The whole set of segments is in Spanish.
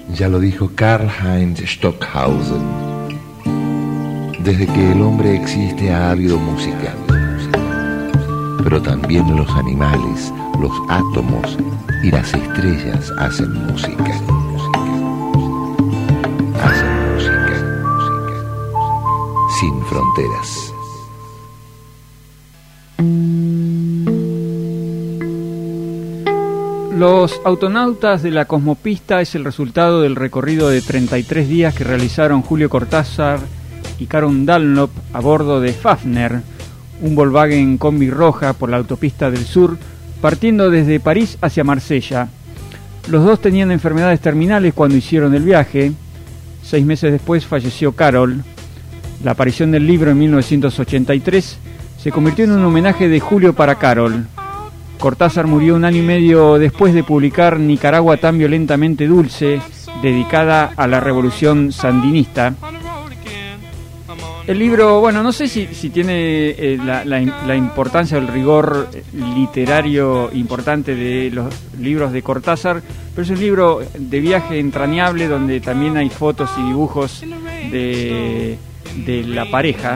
Ya lo dijo Karl-Heinz Stockhausen. Desde que el hombre existe ha habido música, pero también los animales, los átomos y las estrellas hacen música. Hacen música sin fronteras. Los autonautas de la Cosmopista es el resultado del recorrido de 33 días que realizaron Julio Cortázar y Caron Dunlop a bordo de Fafner, un Volkswagen Combi roja por la autopista del sur, partiendo desde París hacia Marsella. Los dos tenían enfermedades terminales cuando hicieron el viaje. 6 meses después falleció Carol. La aparición del libro en 1983 se convirtió en un homenaje de Julio para Carol. Cortázar murió 1 año y medio después de publicar Nicaragua tan violentamente dulce, dedicada a la revolución sandinista. El libro, bueno, no sé si tiene la importancia o el rigor literario importante de los libros de Cortázar, pero es un libro de viaje entrañable donde también hay fotos y dibujos de la pareja.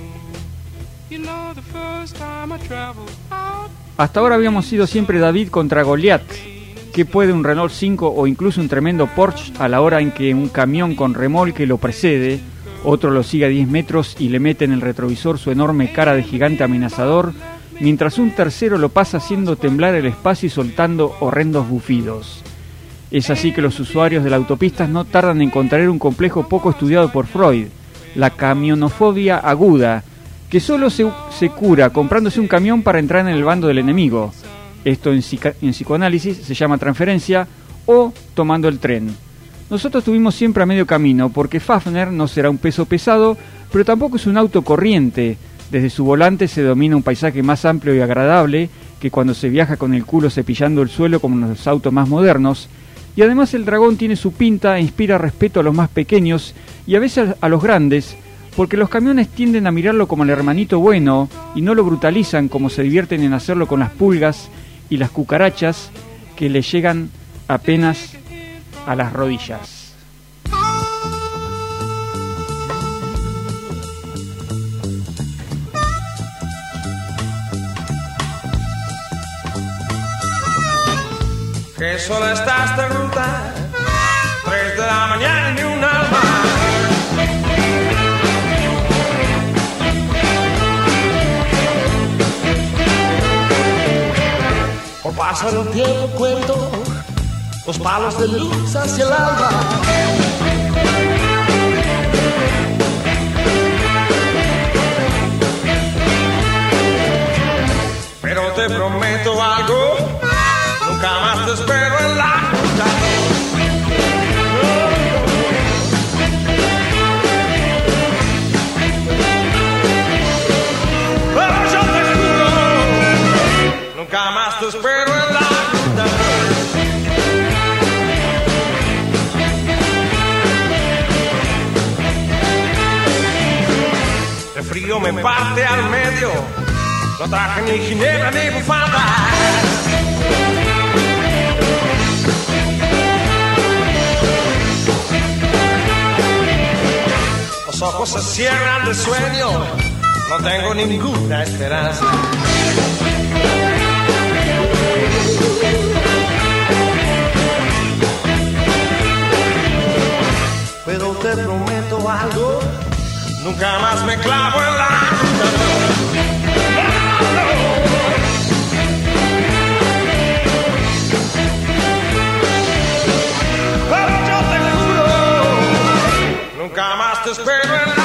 Hasta ahora habíamos sido siempre David contra Goliat. ¿Qué puede un Renault 5 o incluso un tremendo Porsche a la hora en que un camión con remolque lo precede, otro lo sigue a 10 metros y le mete en el retrovisor su enorme cara de gigante amenazador, mientras un tercero lo pasa haciendo temblar el espacio y soltando horrendos bufidos? Es así que los usuarios de la autopista no tardan en contraer un complejo poco estudiado por Freud, la camionofobia aguda, que solo se cura comprándose un camión para entrar en el bando del enemigo. Esto en psicoanálisis se llama transferencia o tomando el tren. Nosotros estuvimos siempre a medio camino, porque Fafner no será un peso pesado, pero tampoco es un auto corriente. Desde su volante se domina un paisaje más amplio y agradable que cuando se viaja con el culo cepillando el suelo como en los autos más modernos. Y además el dragón tiene su pinta e inspira respeto a los más pequeños y a veces a los grandes, porque los camiones tienden a mirarlo como el hermanito bueno y no lo brutalizan como se divierten en hacerlo con las pulgas y las cucarachas que le llegan apenas a las rodillas. Que sola está esta ruta, 3 de la mañana y ni un alma. Por pasar el tiempo cuento los palos de luz hacia el alba. Pero te prometo algo, nunca más te espero en la ruta. Pero yo te juro, nunca más te espero en la ruta. El frío me parte al medio, no traje ni ginebra ni bufanda. Los ojos se cierran de sueño, no tengo ninguna esperanza. Pero te prometo algo, nunca más me clavo en la ruta. Pero yo te juro, nunca más te espero en la ruta.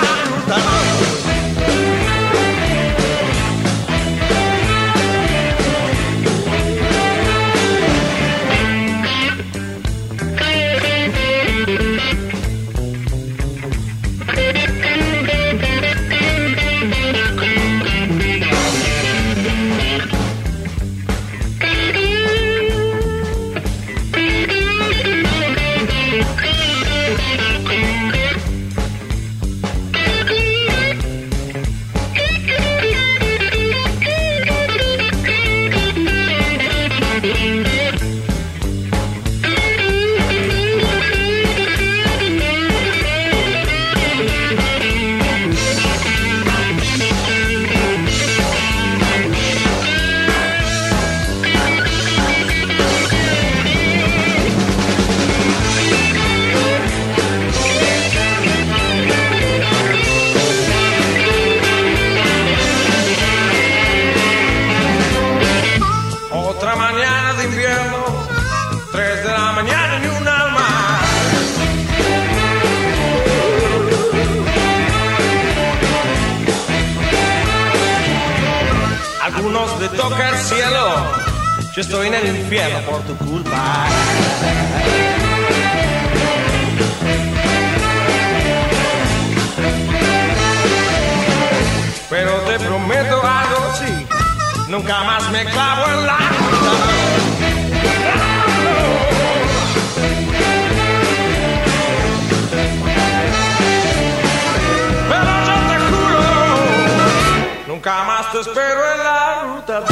mañana ni un alma. Algunos le toca el cielo, yo estoy en el infierno por tu culpa. Pero te prometo algo, sí, nunca más me clavo en la ruta. Pero yo te juro, nunca más te espero en la ruta.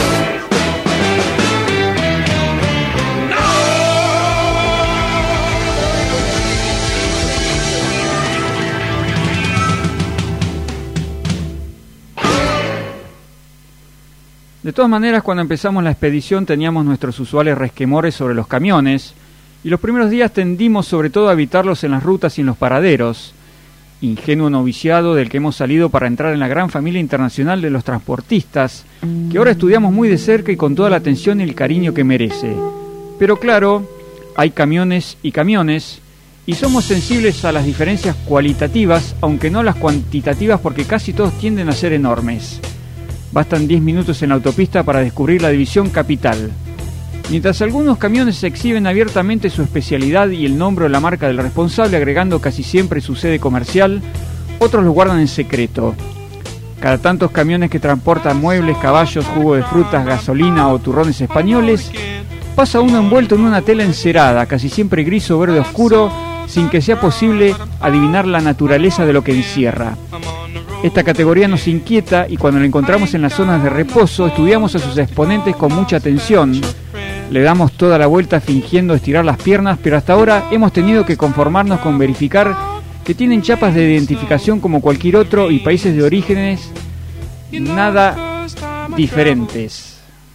De todas maneras, cuando empezamos la expedición teníamos nuestros usuales resquemores sobre los camiones, y los primeros días tendimos sobre todo a evitarlos en las rutas y en los paraderos, ingenuo noviciado del que hemos salido para entrar en la gran familia internacional de los transportistas, que ahora estudiamos muy de cerca y con toda la atención y el cariño que merece. Pero claro, hay camiones, y somos sensibles a las diferencias cualitativas, aunque no las cuantitativas, porque casi todos tienden a ser enormes. Bastan 10 minutos en la autopista para descubrir la división capital. Mientras algunos camiones exhiben abiertamente su especialidad y el nombre o la marca del responsable, agregando casi siempre su sede comercial, otros lo guardan en secreto. Cada tantos camiones que transportan muebles, caballos, jugo de frutas, gasolina o turrones españoles, pasa uno envuelto en una tela encerada, casi siempre gris o verde oscuro, sin que sea posible adivinar la naturaleza de lo que encierra. Esta categoría nos inquieta y cuando la encontramos en las zonas de reposo estudiamos a sus exponentes con mucha atención. Le damos toda la vuelta fingiendo estirar las piernas, pero hasta ahora hemos tenido que conformarnos con verificar que tienen chapas de identificación como cualquier otro y países de orígenes nada diferentes.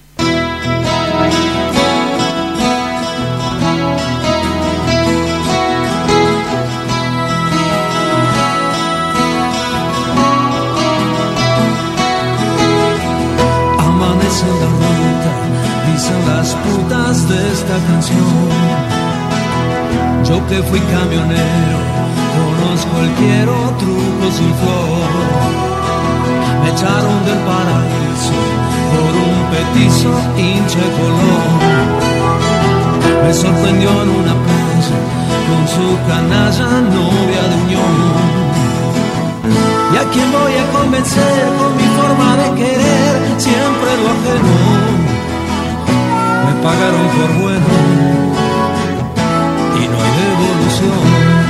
Las putas de esta canción. Yo que fui camionero, conozco el quiero truco sin flor. Me echaron del paraíso por un petizo hincha color. Me sorprendió en una plaza con su canalla novia de unión. ¿Y a quién voy a convencer con mi forma de querer? Siempre lo ajeno. Me pagaron por bueno y no hay devolución.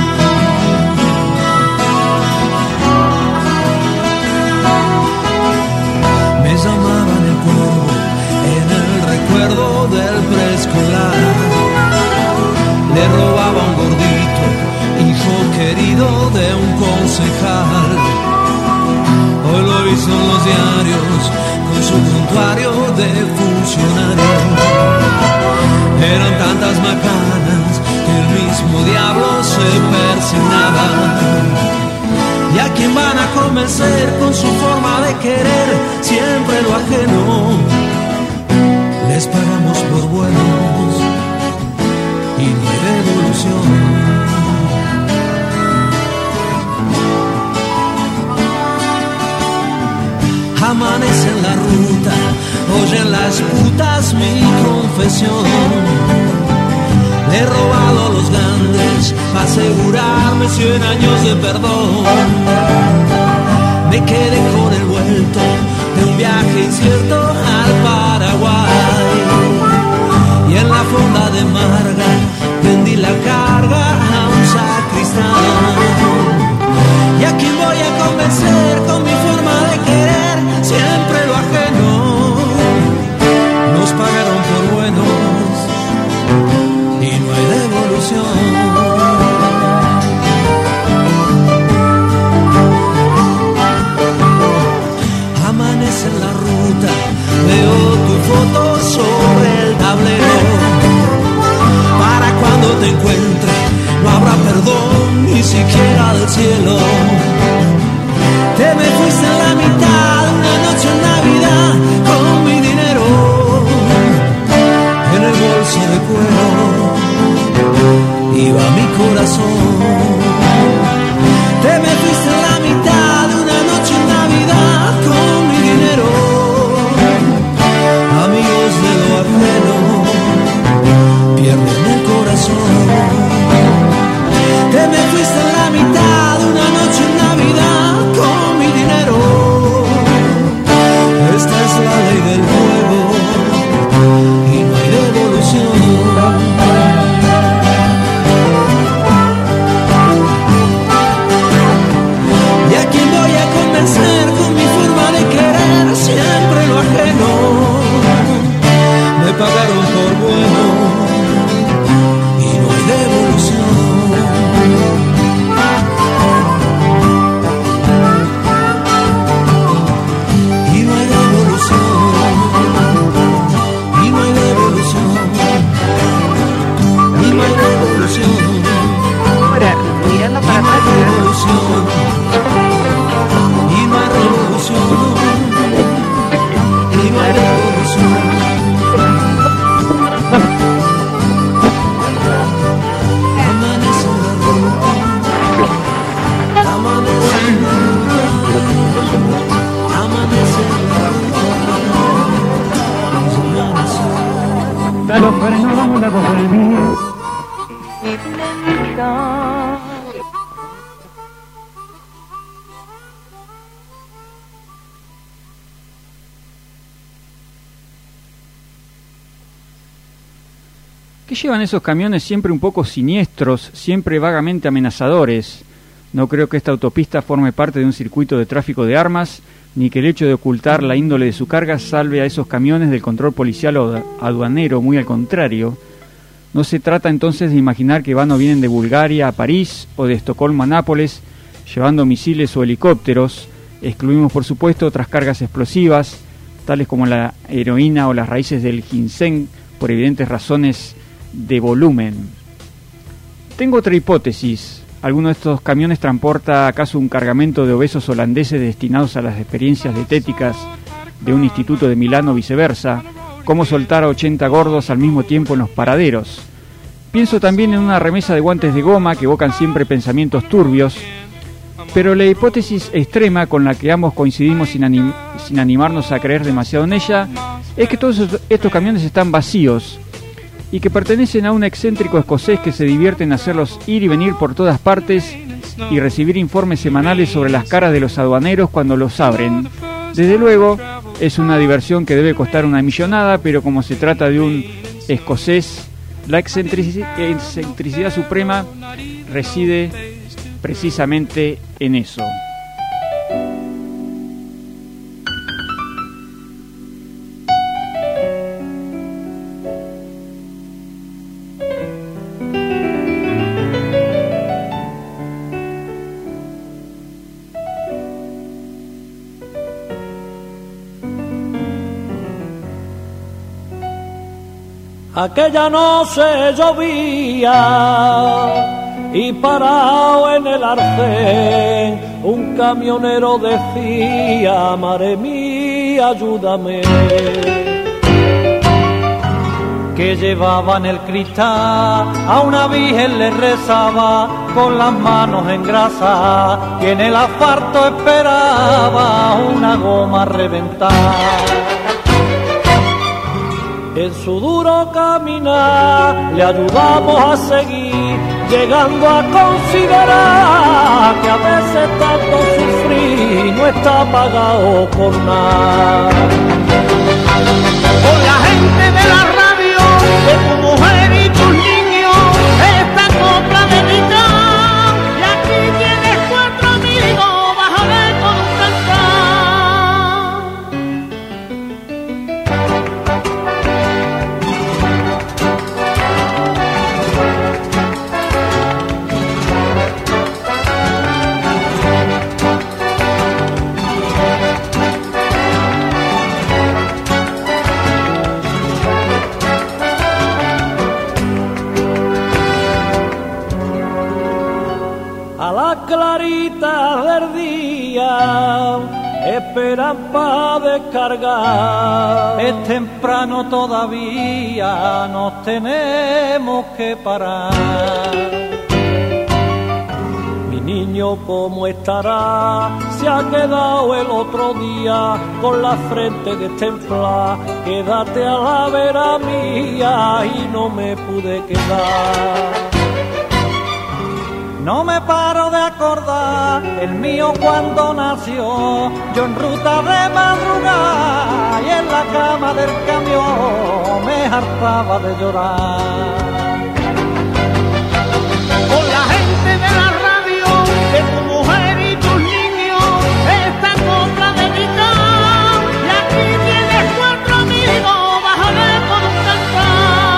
Me llamaban el cuervo en el recuerdo del preescolar. Le robaba un gordito, hijo querido de un concejal. Hoy lo he visto en los diarios con su prontuario de funcionario. Eran tantas macanas que el mismo diablo se persignaba. ¿Y a quién van a convencer con su forma de querer? Siempre lo ajeno. Les pagamos por buenos y no hay devolución. Amanece en la ruta, oyen las putas mi confesión. Le he robado los grandes para asegurarme 100 años de perdón. Me quedé con el vuelto de un viaje incierto al Paraguay. Y en la fonda de Marga vendí la carga a un sacristán. ¿Y a quién voy a convencer con mi forma de querer? Siempre lo ajeno. Nos pagaron por buenos y no hay devolución. Amanece en la ruta, veo tu foto sobre el tablero. Para cuando te encuentre no habrá perdón ni siquiera del cielo. Te me fuiste en la mitad de una noche en Navidad con mi dinero en el bolso de cuero. iba mi corazón. Te me fuiste en la mitad de una noche en Navidad con mi dinero. Amigos de lo ajeno pierden el corazón. Te me fuiste en la mitad de una noche en Navidad con mi dinero. Esta es la ley del juego y no hay devolución. Y a quien voy a convencer con mi forma de querer siempre lo ajeno. Me pagaron por bueno y no hay devolución. Y no hay devolución. Y no hay devolución. Y no hay devolución. Ahora, mirando para atrás. Y no hay revolución. Y no hay revolución. Amanece la ruta. Amanece la ruta. Amanece la ruta. Los frenos vamos a coger el mío. ¿Qué llevan esos camiones siempre un poco siniestros, siempre vagamente amenazadores? No creo que esta autopista forme parte de un circuito de tráfico de armas, ni que el hecho de ocultar la índole de su carga salve a esos camiones del control policial o aduanero, muy al contrario. No se trata entonces de imaginar que van o vienen de Bulgaria a París o de Estocolmo a Nápoles, llevando misiles o helicópteros. Excluimos por supuesto otras cargas explosivas, tales como la heroína o las raíces del ginseng, por evidentes razones de volumen. Tengo otra hipótesis. ¿Alguno de estos camiones transporta acaso un cargamento de obesos holandeses destinados a las experiencias dietéticas de un instituto de Milán o viceversa? ¿Cómo soltar a 80 gordos al mismo tiempo en los paraderos? Pienso también en una remesa de guantes de goma que evocan siempre pensamientos turbios, pero la hipótesis extrema con la que ambos coincidimos sin animarnos a creer demasiado en ella es que todos estos camiones están vacíos y que pertenecen a un excéntrico escocés que se divierte en hacerlos ir y venir por todas partes y recibir informes semanales sobre las caras de los aduaneros cuando los abren. Desde luego, es una diversión que debe costar una millonada, pero como se trata de un escocés, la excentricidad suprema reside precisamente en eso. Aquella noche llovía y parado en el arcén un camionero decía: madre mía, ayúdame. Que llevaba en el cristal a una virgen le rezaba con las manos en grasa, y en el asfalto esperaba una goma reventada. En su duro caminar le ayudamos a seguir, llegando a considerar que a veces tanto sufrir no está pagado por nada. Con la gente de la radio, de tu mujer y tus niños, esta copla dedicada, y aquí tienes 4 amigos, vas a ver con un cantar. Clarita del día, esperan para descargar. Es temprano todavía, nos tenemos que parar. Mi niño, ¿cómo estará? Se ha quedado el otro día con la frente destemplada. Quédate a la vera mía y no me pude quedar. No me paro de acordar el mío cuando nació, yo en ruta de madrugada y en la cama del camión me hartaba de llorar. Con la gente de la radio, de tu mujer y tus niños, esta copla dedicada, y aquí tienes 4 amigos, bájale con un cantar.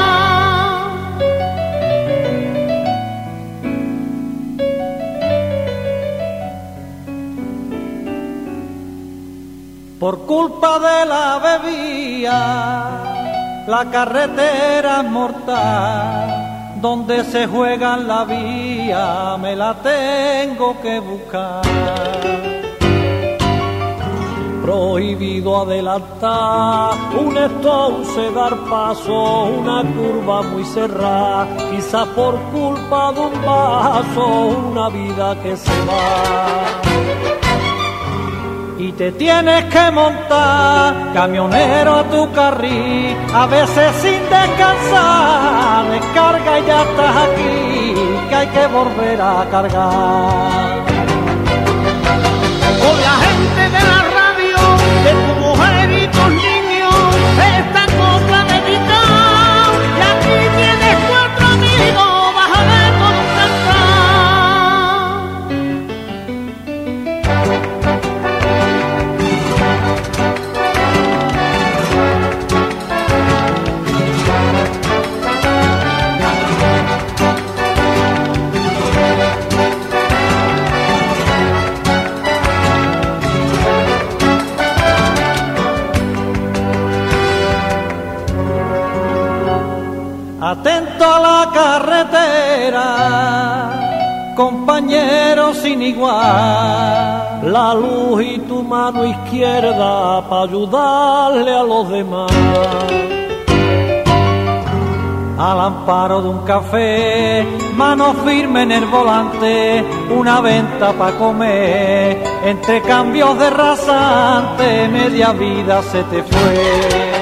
Por culpa de la bebida, la carretera es mortal, donde se juega la vía, me la tengo que buscar. Prohibido adelantar, un entonces dar paso, una curva muy cerrada, quizás por culpa de un vaso, una vida que se va. Y te tienes que montar, camionero, a tu carril, a veces sin descansar, descarga y ya estás aquí, que hay que volver a cargar. Con la gente de la radio, de tu mujer y tus niños, esta copla dedicada, y aquí tienes 4 amigos, bájale con un cantar. Atento a la carretera, compañero sin igual, la luz y tu mano izquierda para ayudarle a los demás. Al amparo de un café, mano firme en el volante, una venta para comer, entre cambios de rasante, media vida se te fue.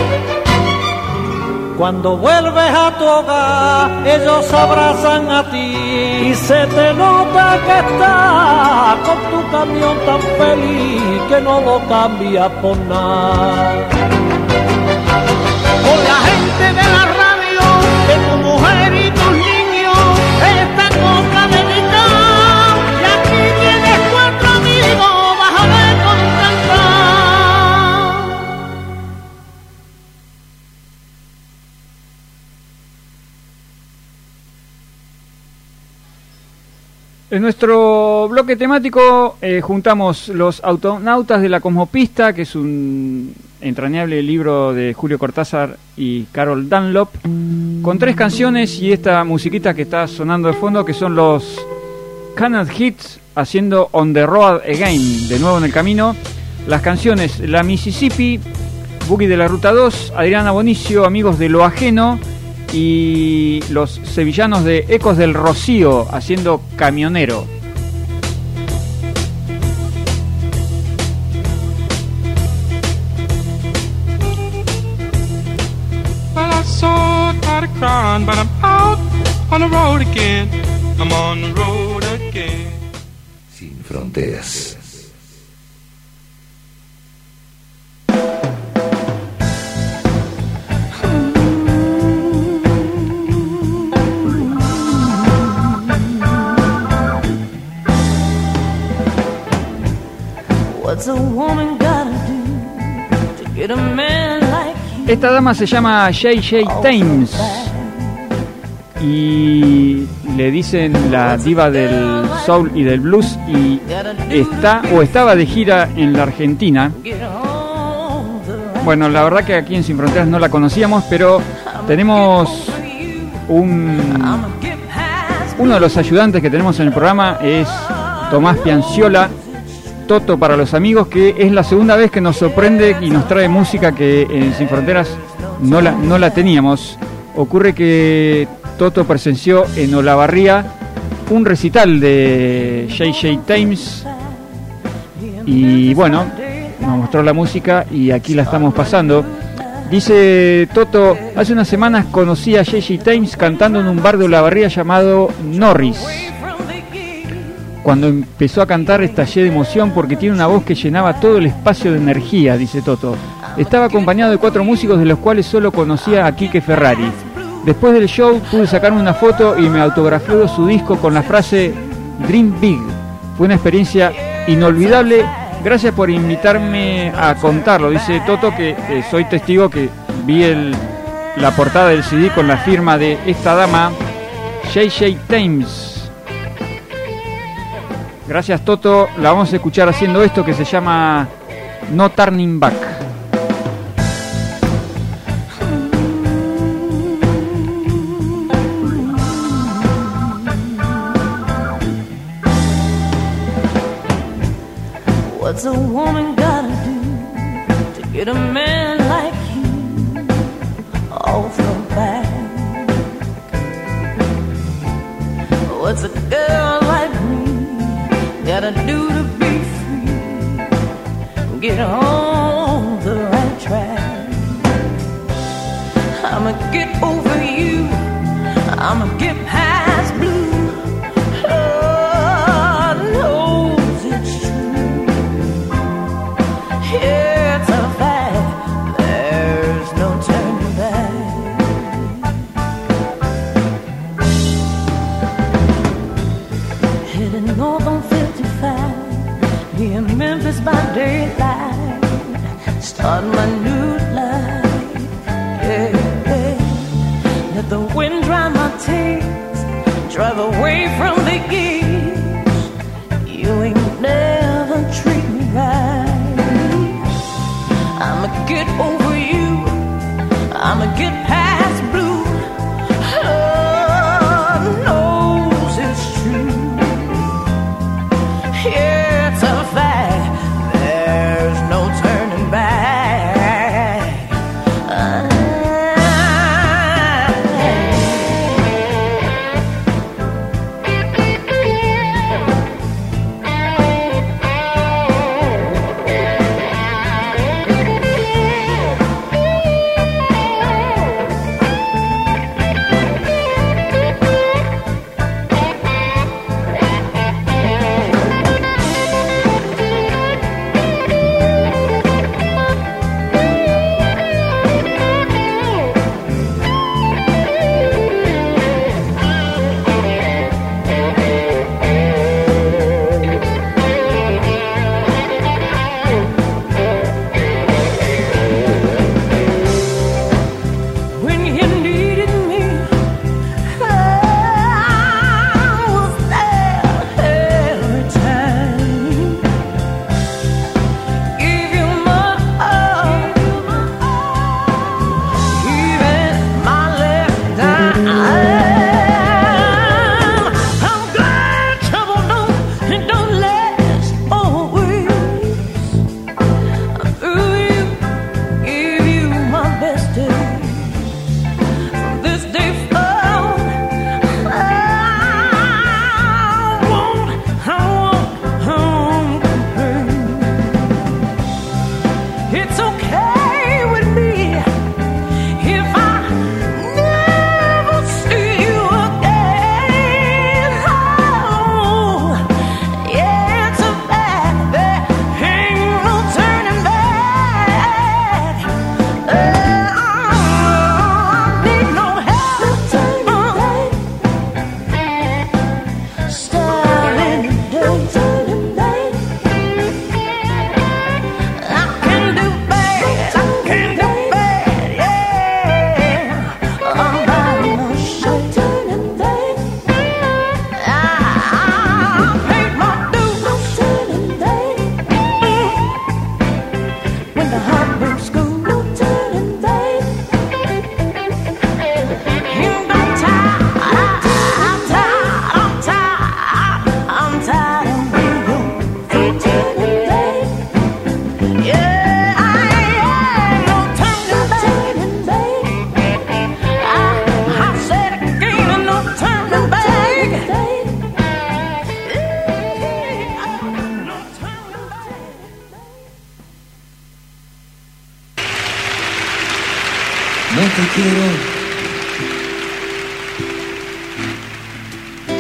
Cuando vuelves a tu hogar, ellos se abrazan a ti y se te nota que estás con tu camión tan feliz que no lo cambias por nada. Con la gente de la radio, de tu mujer y tus niños, esta copla dedicada, y aquí tienes 4 amigos, bájale con un cantar. En nuestro bloque temático juntamos Los Autonautas de la Cosmopista, que es un entrañable libro de Julio Cortázar y Carol Dunlop, con 3 canciones y esta musiquita que está sonando de fondo, que son los Canned Hits haciendo On the Road Again, de nuevo en el camino. Las canciones La Mississippi, Boogie de la Ruta 2, Adriana Bonicio, Amigos de lo Ajeno, y los sevillanos de Ecos del Rocío haciendo Camionero. Well, I saw a lot of crying, but I'm out on the road again. I'm on the road again. Sin fronteras. Esta dama se llama J.J. Thames y le dicen la diva del soul y del blues, y estaba de gira en la Argentina. Bueno, la verdad que aquí en Sin Fronteras no la conocíamos, pero tenemos uno de los ayudantes que tenemos en el programa, es Tomás Pianciola, Toto para los amigos, que es la segunda vez que nos sorprende y nos trae música que en Sin Fronteras no la teníamos. Ocurre que Toto presenció en Olavarría un recital de J.J. Thames y bueno, nos mostró la música y aquí la estamos pasando. Dice Toto: hace unas semanas conocí a J.J. Thames cantando en un bar de Olavarría llamado Norris. Cuando empezó a cantar estallé de emoción porque tiene una voz que llenaba todo el espacio de energía, dice Toto. Estaba acompañado de 4 músicos, de los cuales solo conocía a Quique Ferrari. Después del show pude sacarme una foto y me autografió su disco con la frase Dream Big. Fue una experiencia inolvidable. Gracias por invitarme a contarlo, dice Toto, que soy testigo que vi la portada del CD con la firma de esta dama, J.J. Thames. Gracias, Toto. La vamos a escuchar haciendo esto que se llama No Turning Back. What's a woman gotta do to get a man like you off her back? What's a girl like me gotta do to be free, get on the right track? I'ma get over you, I'ma get past blue. Lord knows it's true. It's a fact, there's no turning back. Heading north on 55, be in Memphis by daylight, start my new life. Yeah, yeah. Let the wind dry my tears, drive away from the gears. You ain't never treat me right. I'ma get over you, I'ma get past blue. Lord knows it's true. Yeah, it's a fact, there's no turning back.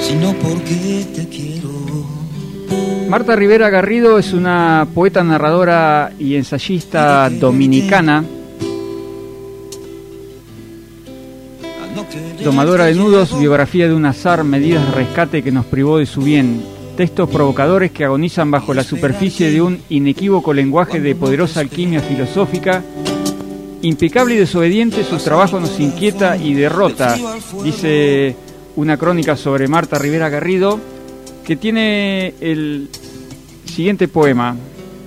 sino porque te quiero. Marta Rivera Garrido es una poeta, narradora y ensayista dominicana, domadora de nudos, biografía de un azar, medidas de rescate que nos privó de su bien, textos provocadores que agonizan bajo la superficie de un inequívoco lenguaje de poderosa alquimia filosófica. Impecable y desobediente, su trabajo nos inquieta y derrota, dice una crónica sobre Marta Rivera Garrido, que tiene el siguiente poema.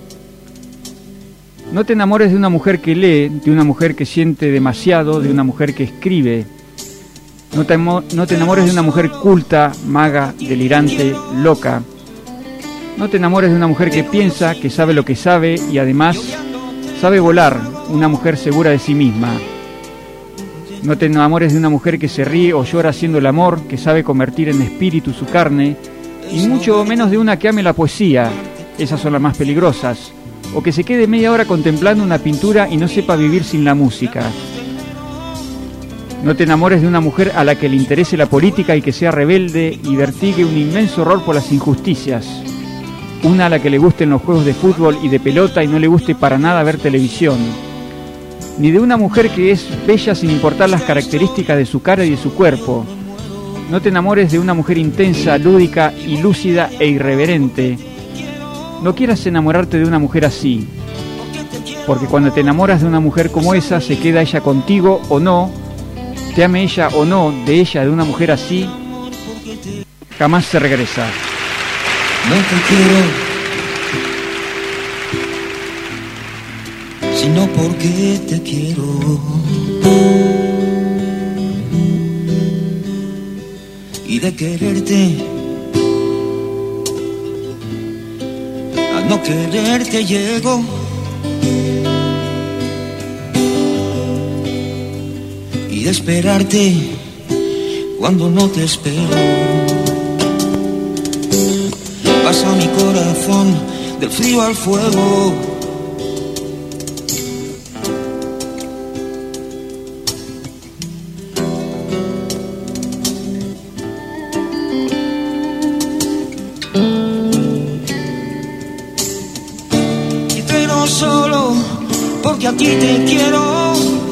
No te enamores de una mujer que lee, de una mujer que siente demasiado, de una mujer que escribe. No te enamores de una mujer culta, maga, delirante, loca. No te enamores de una mujer que piensa, que sabe lo que sabe y además sabe volar, una mujer segura de sí misma. No te enamores de una mujer que se ríe o llora haciendo el amor, que sabe convertir en espíritu su carne, y mucho menos de una que ame la poesía, esas son las más peligrosas, o que se quede media hora contemplando una pintura y no sepa vivir sin la música. No te enamores de una mujer a la que le interese la política y que sea rebelde y vertigue un inmenso horror por las injusticias. Una a la que le gusten los juegos de fútbol y de pelota y no le guste para nada ver televisión. Ni de una mujer que es bella sin importar las características de su cara y de su cuerpo. No te enamores de una mujer intensa, lúdica y lúcida e irreverente. No quieras enamorarte de una mujer así, porque cuando te enamoras de una mujer como esa, se queda ella contigo o no, te ame ella o no de ella, de una mujer así, jamás se regresa. No te quiero, sino porque te quiero. Y de quererte a no quererte llego. Y de esperarte cuando no te espero. Pasa mi corazón del frío al fuego. Y pero solo porque a ti te quiero.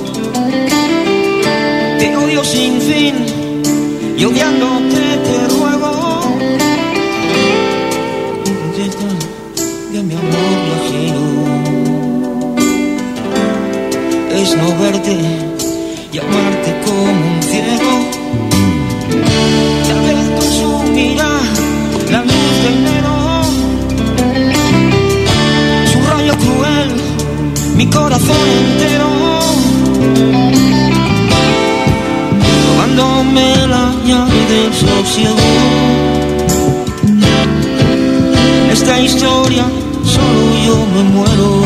Te odio sin fin y odiándote te ruego. De mi amor viajero es no verte y amarte como un ciego. Tal vez consumirá la luz de enero, su rayo cruel, mi corazón entero, robándome la llave del sosiego. Esta historia solo yo me muero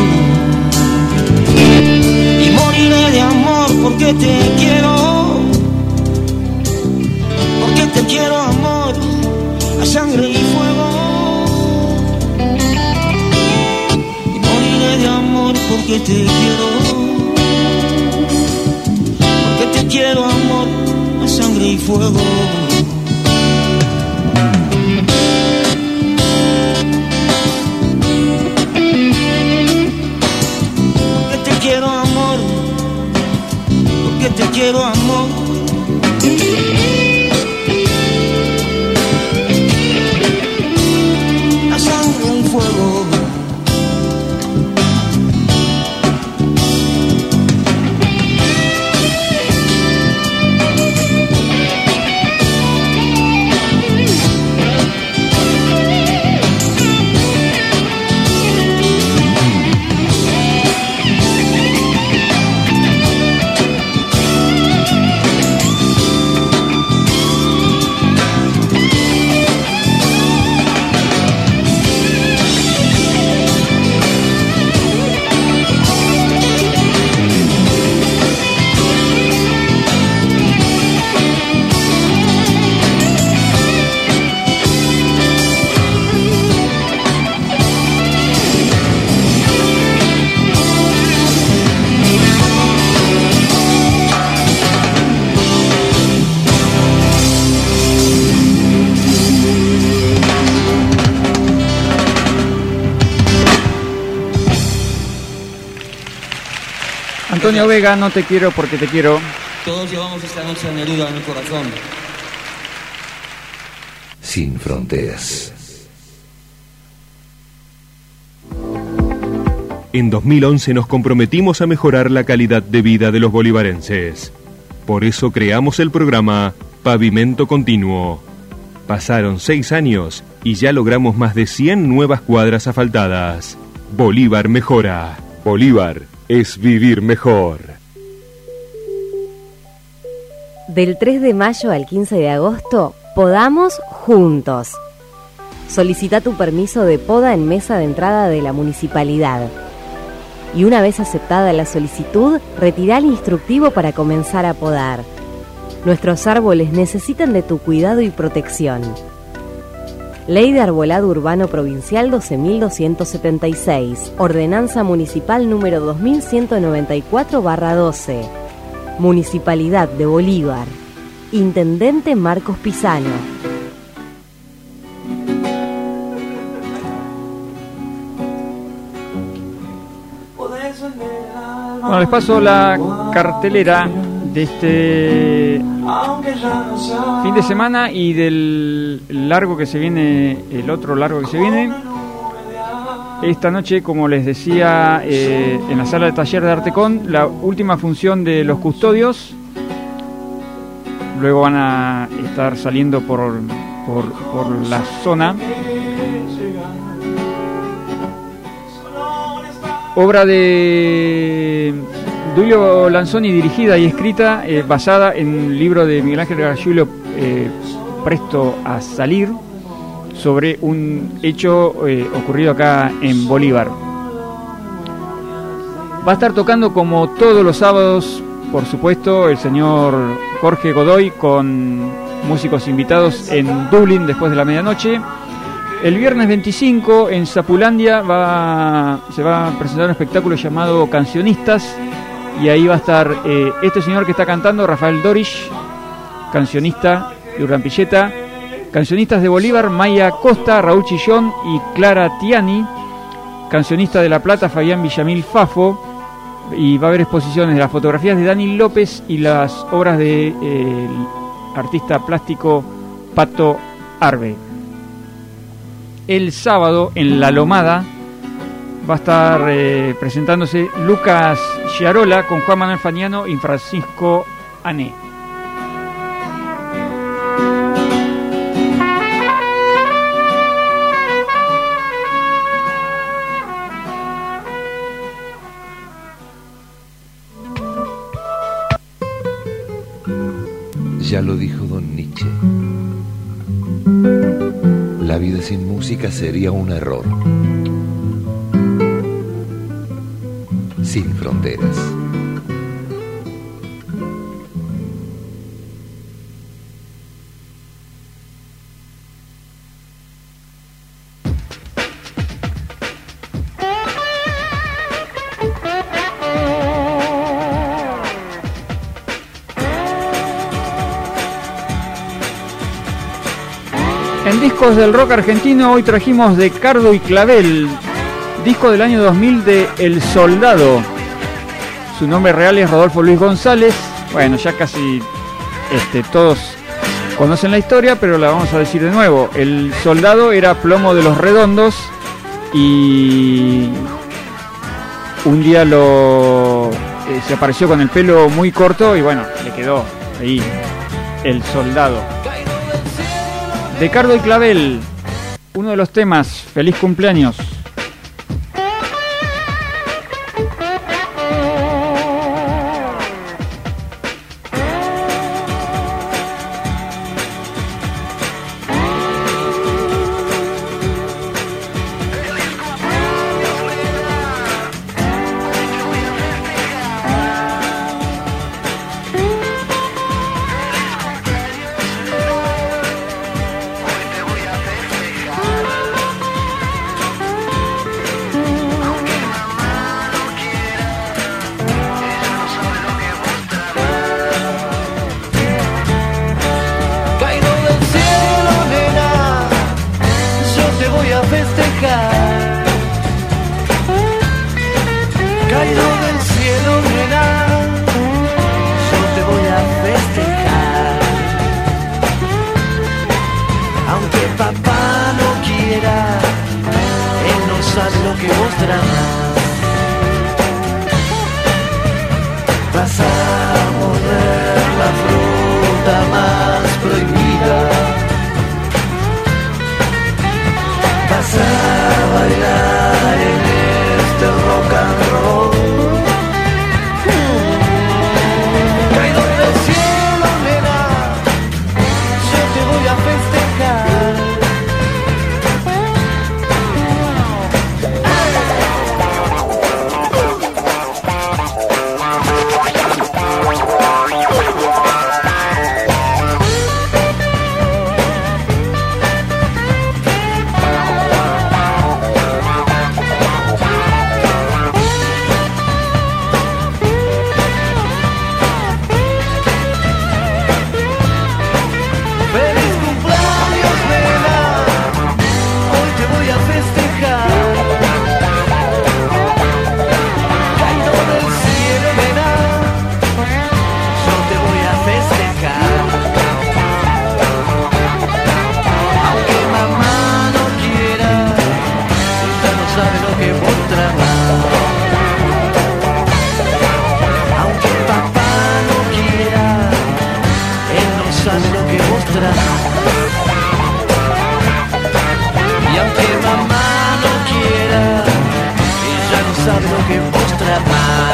y moriré de amor porque te quiero amor a sangre y fuego. Y moriré de amor porque te quiero amor a sangre y fuego. Te quiero amor, a sangre y fuego. Antonio Vega, No te quiero porque te quiero. Todos llevamos esta noche a Neruda en el corazón. Sin fronteras. En 2011 nos comprometimos a mejorar la calidad de vida de los bolivarenses. Por eso creamos el programa Pavimento Continuo. Pasaron 6 años y ya logramos más de 100 nuevas cuadras asfaltadas. Bolívar mejora. Bolívar es vivir mejor. Del 3 de mayo al 15 de agosto, podamos juntos. Solicita tu permiso de poda en mesa de entrada de la municipalidad. Y una vez aceptada la solicitud, retirá el instructivo para comenzar a podar. Nuestros árboles necesitan de tu cuidado y protección. Ley de Arbolado Urbano Provincial 12.276. Ordenanza Municipal número 2194/12. Municipalidad de Bolívar. Intendente Marcos Pisano. Bueno, les paso la cartelera de este fin de semana y del largo que se viene, el otro largo que se viene. Esta noche, como les decía, en la sala de taller de Artecon, la última función de Los Custodios. Luego van a estar saliendo por la zona. Obra de Duilio Lanzoni, dirigida y escrita, basada en un libro de Miguel Ángel Gargiulo, Presto a salir, sobre un hecho ocurrido acá en Bolívar. Va a estar tocando, como todos los sábados, por supuesto, el señor Jorge Godoy, con músicos invitados en Dublín después de la medianoche. El viernes 25 en Zapulandia se va a presentar un espectáculo llamado Cancionistas, y ahí va a estar este señor que está cantando, Rafael Dorish, cancionista de Urrampilleta, cancionistas de Bolívar, Maya Costa, Raúl Chillón y Clara Tiani, cancionista de La Plata, Fabián Villamil Fafo, y va a haber exposiciones de las fotografías de Dani López y las obras de artista plástico Pato Arbe. El sábado en La Lomada va a estar presentándose Lucas Giarola con Juan Manuel Fagnano y Francisco Ané. Ya lo dijo don Nietzsche. La vida sin música sería un error. Sin fronteras. En discos del rock argentino hoy trajimos de Cardo y Clavel, disco del año 2000 de El Soldado. Su nombre real es Rodolfo Luis González. Bueno, ya casi todos conocen la historia, pero la vamos a decir de nuevo. El Soldado era plomo de Los Redondos y un día se apareció con el pelo muy corto y bueno, le quedó ahí El Soldado. De Cardo y Clavel, uno de los temas, Feliz Cumpleaños. papá no quiera, él no sabe lo que vos tramás. Vas a morder la fruta más prohibida. Vas a bailar en este rock and roll. Caído del cielo, nena, yo te voy a festejar. Y aunque mamá no quiera, ella no sabe lo que vos tramás.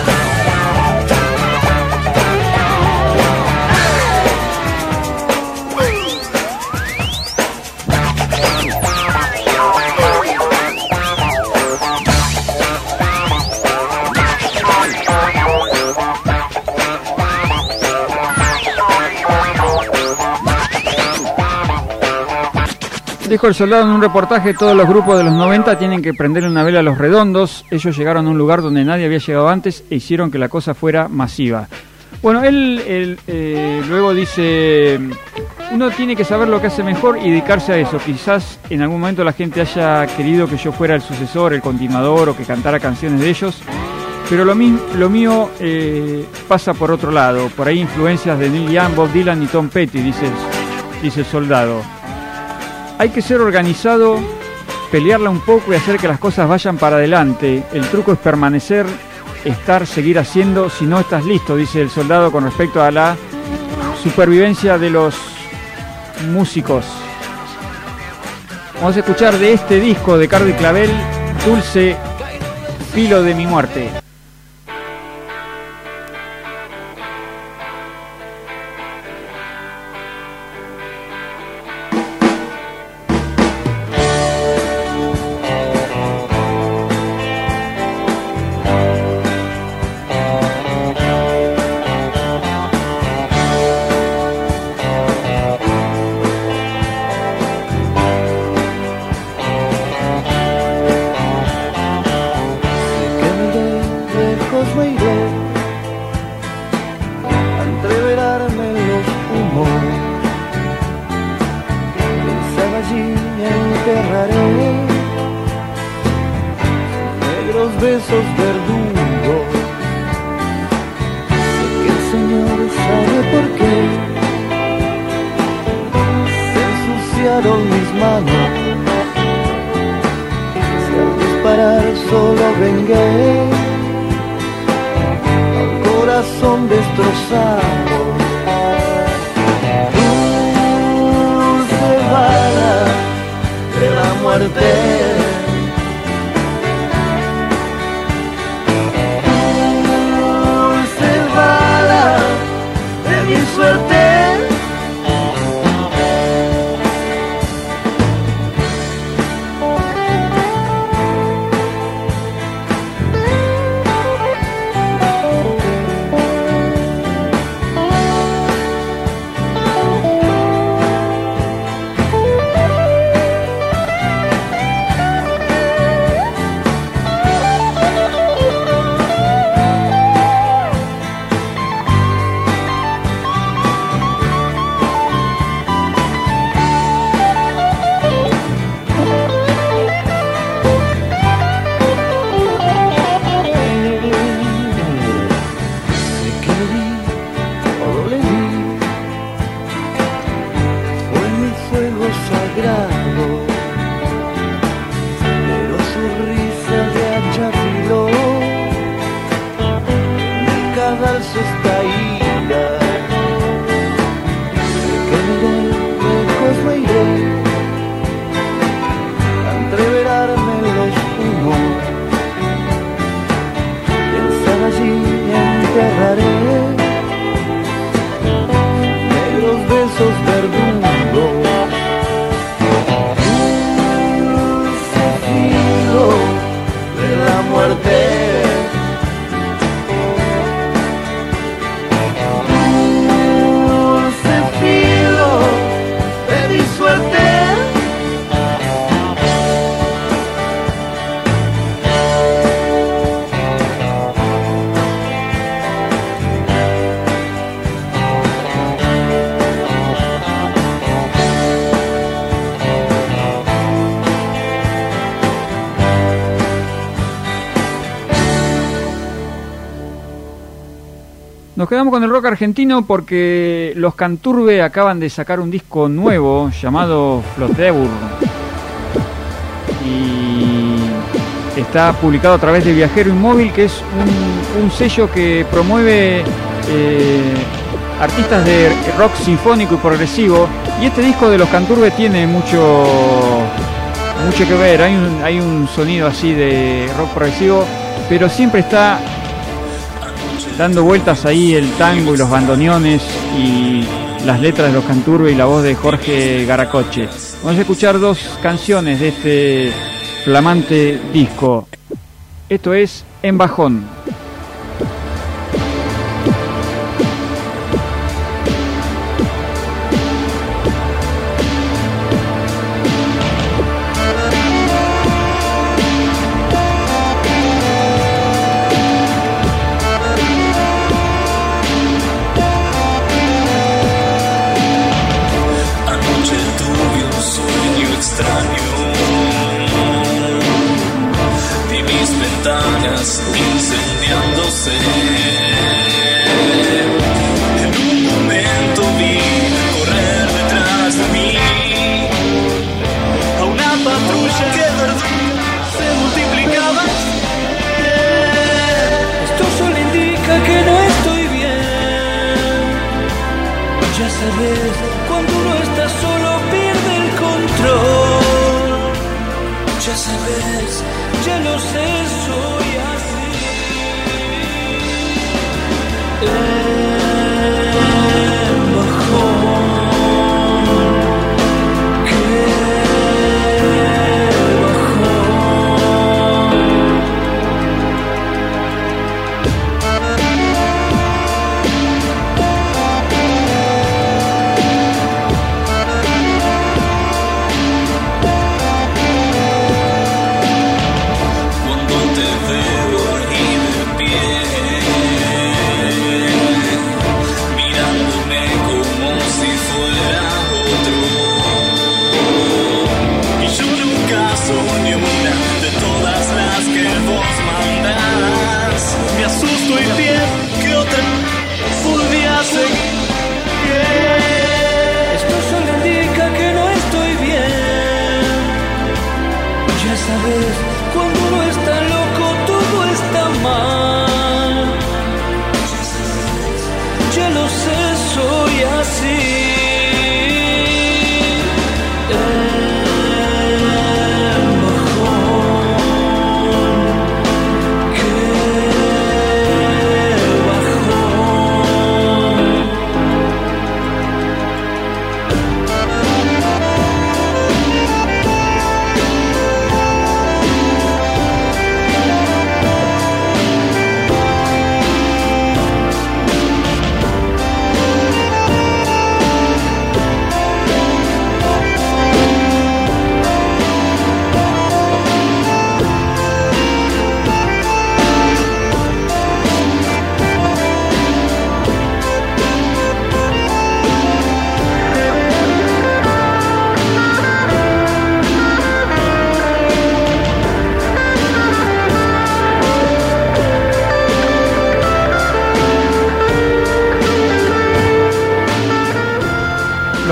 Dijo el soldado en un reportaje, todos los grupos de los 90 tienen que prenderle una vela a los Redondos. Ellos llegaron a un lugar donde nadie había llegado antes e hicieron que la cosa fuera masiva. Bueno, él luego dice, uno tiene que saber lo que hace mejor y dedicarse a eso. Quizás en algún momento la gente haya querido que yo fuera el sucesor, el continuador o que cantara canciones de ellos, pero lo mío pasa por otro lado. Por ahí influencias de Neil Young, Bob Dylan y Tom Petty, dice el soldado. Hay que ser organizado, pelearla un poco y hacer que las cosas vayan para adelante. El truco es permanecer, seguir haciendo, si no estás listo, dice el soldado con respecto a la supervivencia de los músicos. Vamos a escuchar de este disco de Cardo y Clavel, Dulce Filo de mi muerte. grado, pero su risa de hacha afiló, mi cadalso está ida, sé que miré, lejos me iré, a entreverarme en los humos, pensar allí enterraré negros besos verdugos, dulce filo de la muerte, dulce filo de mi suerte. Nos quedamos con el rock argentino porque los Canturbe acaban de sacar un disco nuevo llamado Flotebur y está publicado a través de Viajero Inmóvil, que es un sello que promueve artistas de rock sinfónico y progresivo, y este disco de los Canturbe tiene mucho que ver. Hay un sonido así de rock progresivo, pero siempre está dando vueltas ahí el tango y los bandoneones y las letras de los Canturbe y la voz de Jorge Garacoche. Vamos a escuchar dos canciones de este flamante disco. Esto es En Bajón. Incendiándose. En un momento vi correr detrás de mí a una patrulla que se multiplicaba. Esto solo indica que no estoy bien. Ya sabes, cuando uno está solo pierde el control. Ya sabes, ya lo sé, soy así. Cuando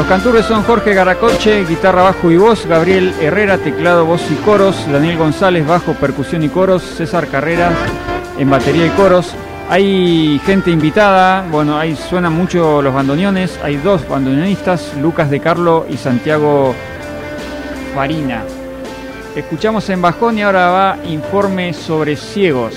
Los cantores son Jorge Garacoche, guitarra, bajo y voz, Gabriel Herrera, teclado, voz y coros, Daniel González, bajo, percusión y coros, César Carreras en batería y coros. Hay gente invitada, bueno, ahí suenan mucho los bandoneones, hay 2 bandoneonistas, Lucas de Carlo y Santiago Farina. Escuchamos en bajón y ahora va Informe sobre ciegos.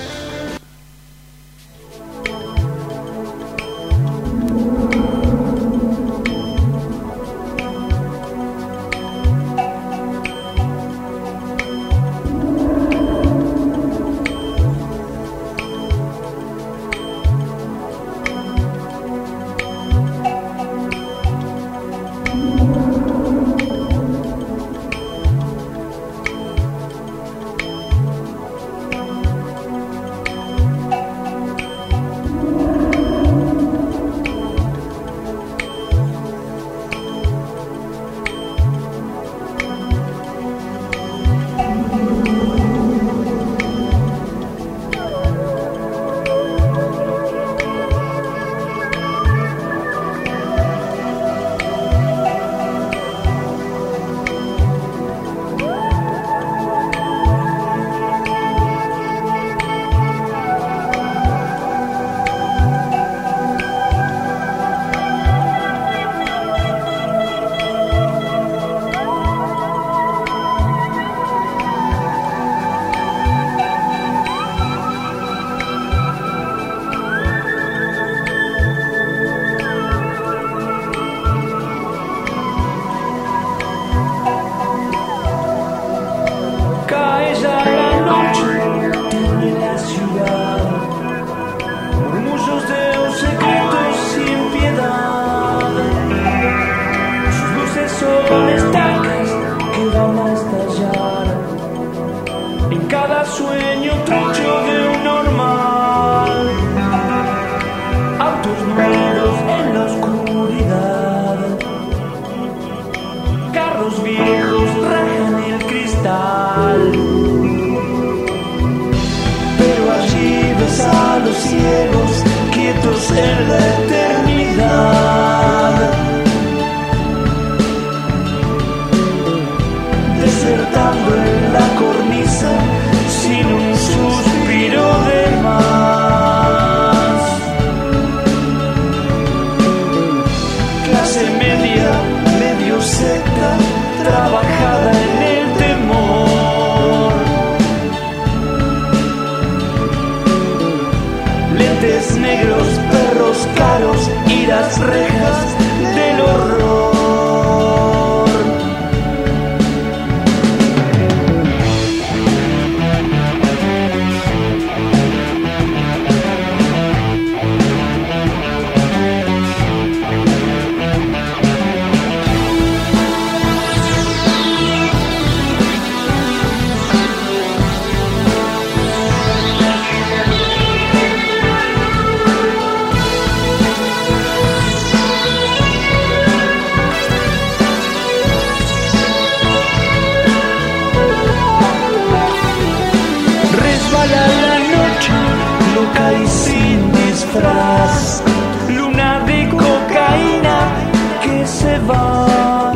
Luna de cocaína que se va.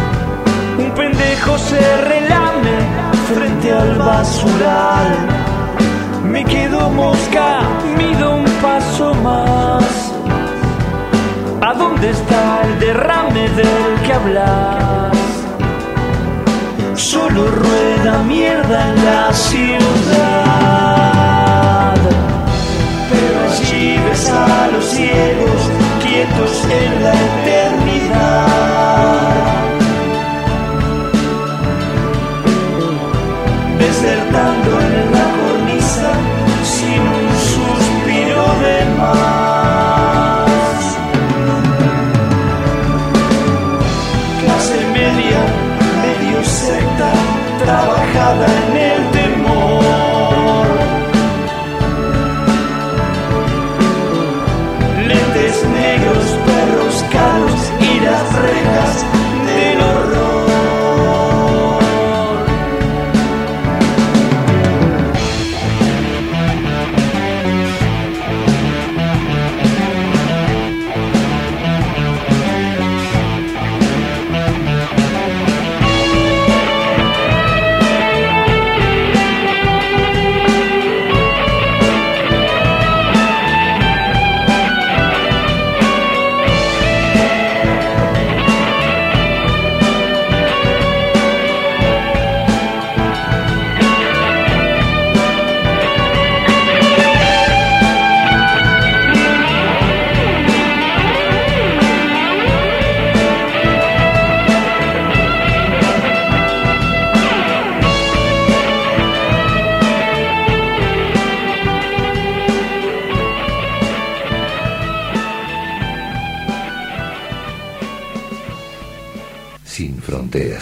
Un pendejo se relame frente al basural. Me quedo mosca, mido un paso más. ¿A dónde está el derrame del que hablas? Solo rueda mierda en la ciudad. Pero allí ves a los ciegos quietos en la eternidad, desertando en la cornisa sin un suspiro de más. Clase media, medio secta, trabajada en el temor. Lentes negros, perros caros y las rejas del horror.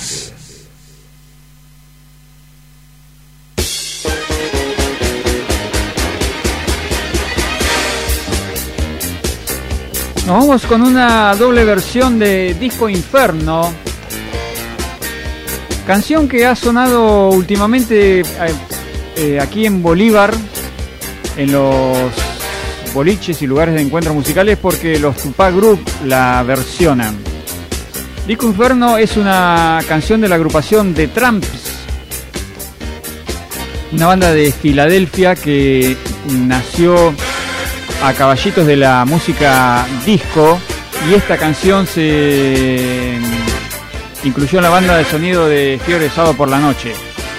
Jazz. Nos vamos con una doble versión de Disco Inferno, canción que ha sonado últimamente aquí en Bolívar, en los boliches y lugares de encuentros musicales, porque los Tupac Group la versionan. Disco Inferno es una canción de la agrupación The Tramps, una banda de Filadelfia que nació a caballitos de la música disco, y esta canción se incluyó en la banda de sonido de Fiebre de Sábado por la Noche.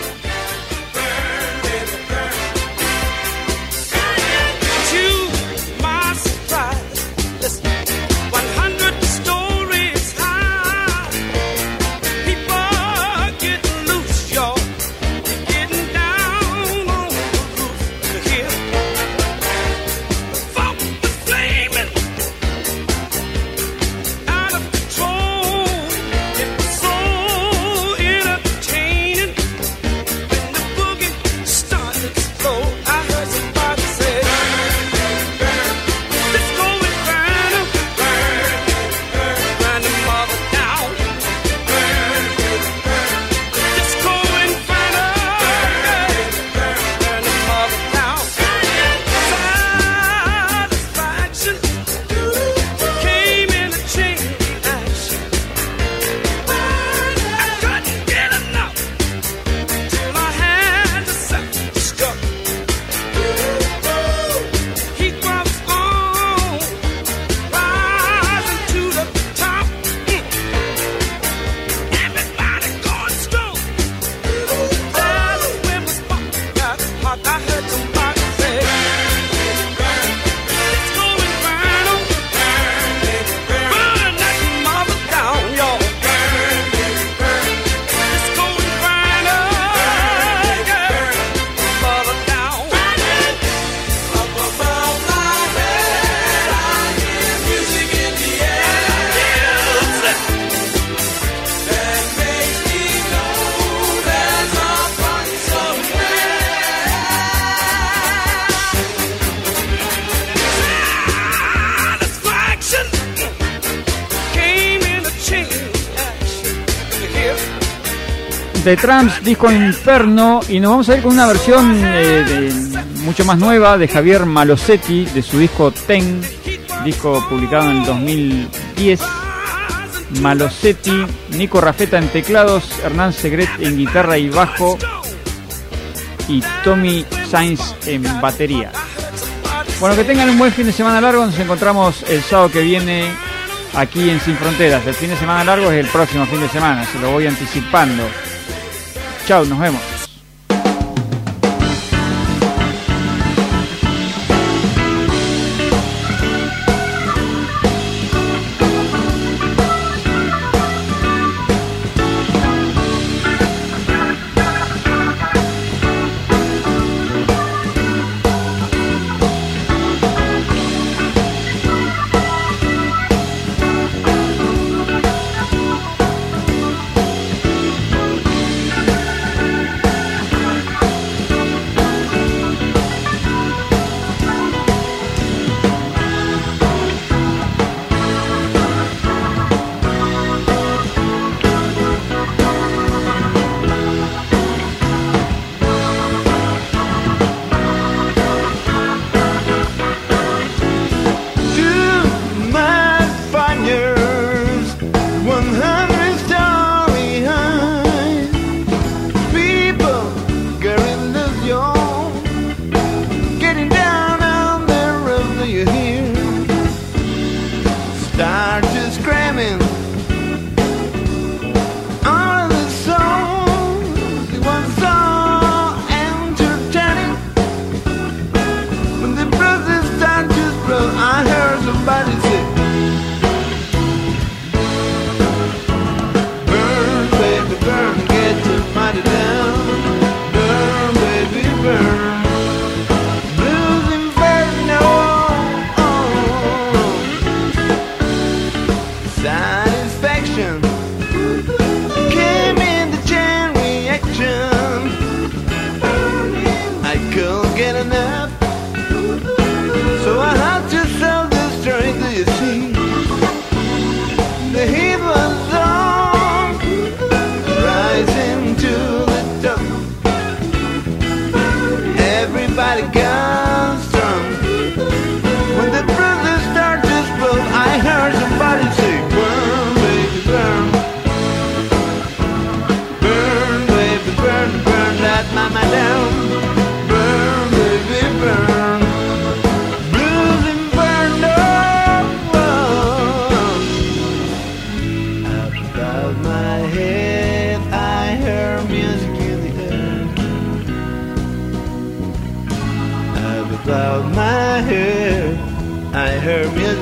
The Tramps, Disco Inferno, y nos vamos a ir con una versión mucho más nueva de Javier Malosetti de su disco Ten, disco publicado en el 2010. Malosetti, Nico Rafeta en teclados, Hernán Segret en guitarra y bajo y Tommy Sainz en batería. Bueno, que tengan un buen fin de semana largo. Nos encontramos el sábado que viene aquí en Sin Fronteras. El fin de semana largo es el próximo fin de semana, se lo voy anticipando. Chao, nos vemos.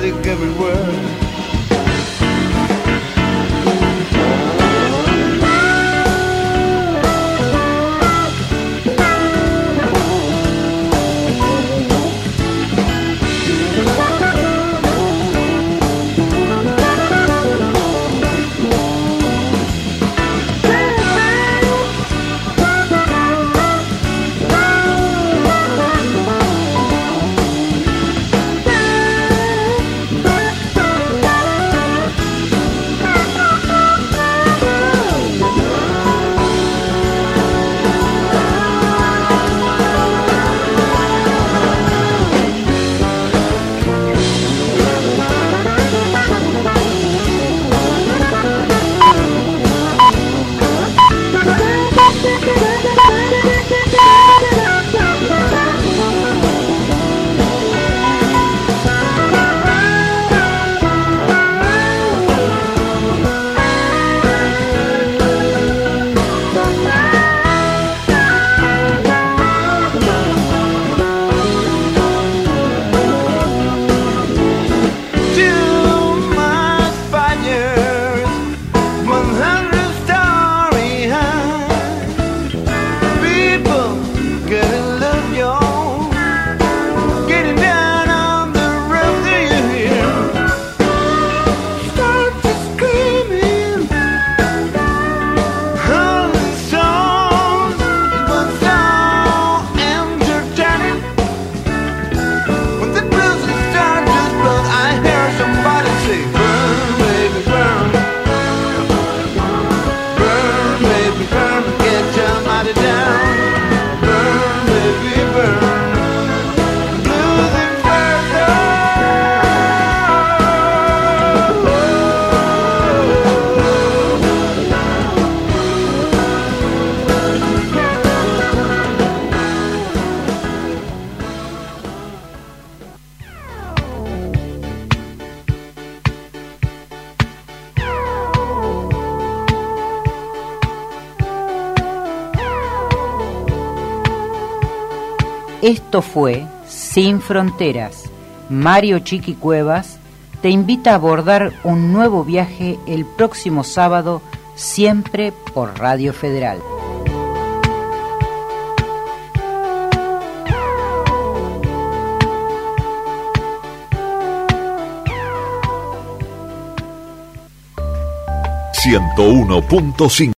music everywhere. Esto fue Sin Fronteras. Mario Chiqui Cuevas te invita a abordar un nuevo viaje el próximo sábado, siempre por Radio Federal. ...101.5